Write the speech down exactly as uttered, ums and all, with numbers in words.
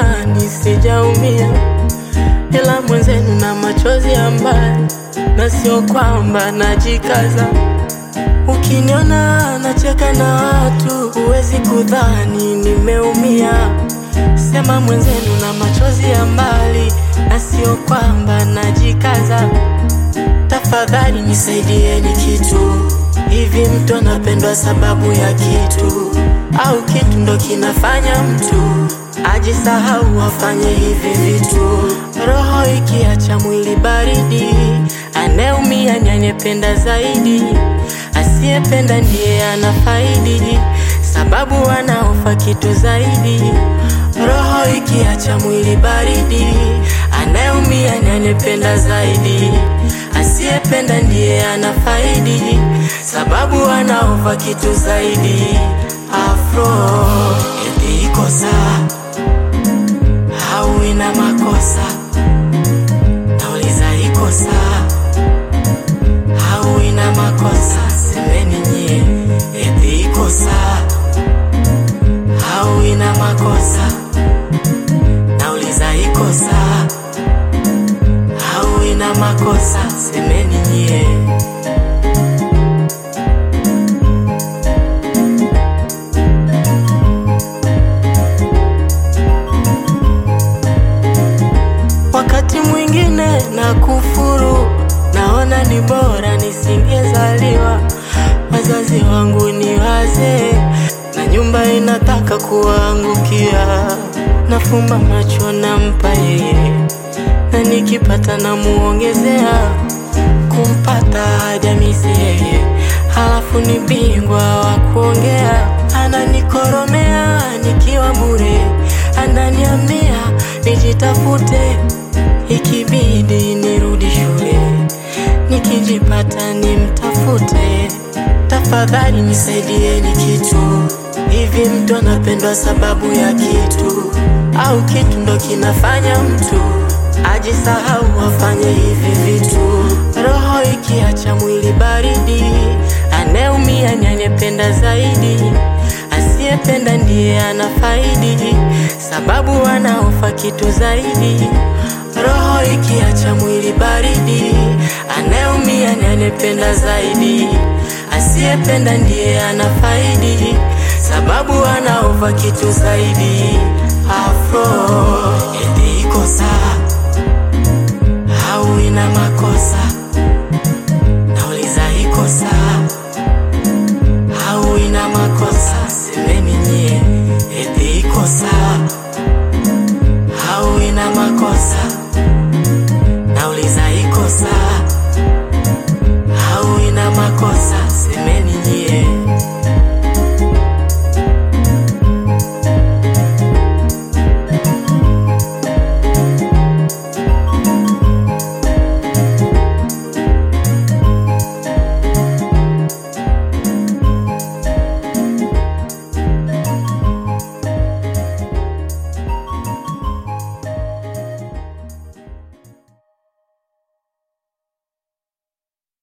kudhani sijaumia, ila mwenzenu na machozi ya mbali, na sio kwamba najikaza. Ukiniona nacheka na watu, huwezi kudhani nimeumia. Sema mwenzenu na machozi ya mbali, na sio kwamba najikaza. Tafadhali nisaidieni kitu. Hivi mtu anapendwa sababu ya kitu, au kitu ndo kinafanya mtu ajisahau afanye hivi vitu? Roho ikiacha mwili baridi, anayeumia ni anayependa zaidi. Asiyependa ndiye anafaidi, sababu anaofa kitu zaidi. Roho ikiacha mwili baridi, anayeumia ni anayependa zaidi. Asiyependa ndiye anafaidi, sababu anaofa kitu zaidi. Afro eti iko sawa au ina makosa? Nauliza iko sawa au ina makosa? Semeni nyie, eti iko sawa au ina makosa? Nauliza iko sawa au ina makosa? Semeni nyie. Wakati mwingine na kufuru, naona ni bora nisingezaliwa. Wazazi wangu ni wazee, na nyumba inataka kuangukia. Nafumba macho nampa yeye, na nikipata na muongezea. Kumpata hajamisi yeye, halafu ni bingwa wa kuongea. Ananikoromea nikiwa bure, ananiambia nijitafute, ikibidi nirudi shule, nikijipata nimtafute. Tafadhali nisaidieni kitu. Hivi mtu anapendwa sababu ya kitu, au kitu ndo kinafanya mtu ajisahau afanye hivi vitu? Roho ikiacha mwili baridi, anayeumia ni anayependa zaidi. Asiyependa ndiye anafaidi, sababu anaofa kitu zaidi. Roho ikiacha mwili baridi, anayeumia ni anayependa zaidi. Asiyependa ndiye anafaidi, sababu anaofa kitu zaidi. Afro eti iko sawa au ina makosa? Nauliza iko sawa au ina makosa? Semeni nyie, eti iko sawa au ina makosa?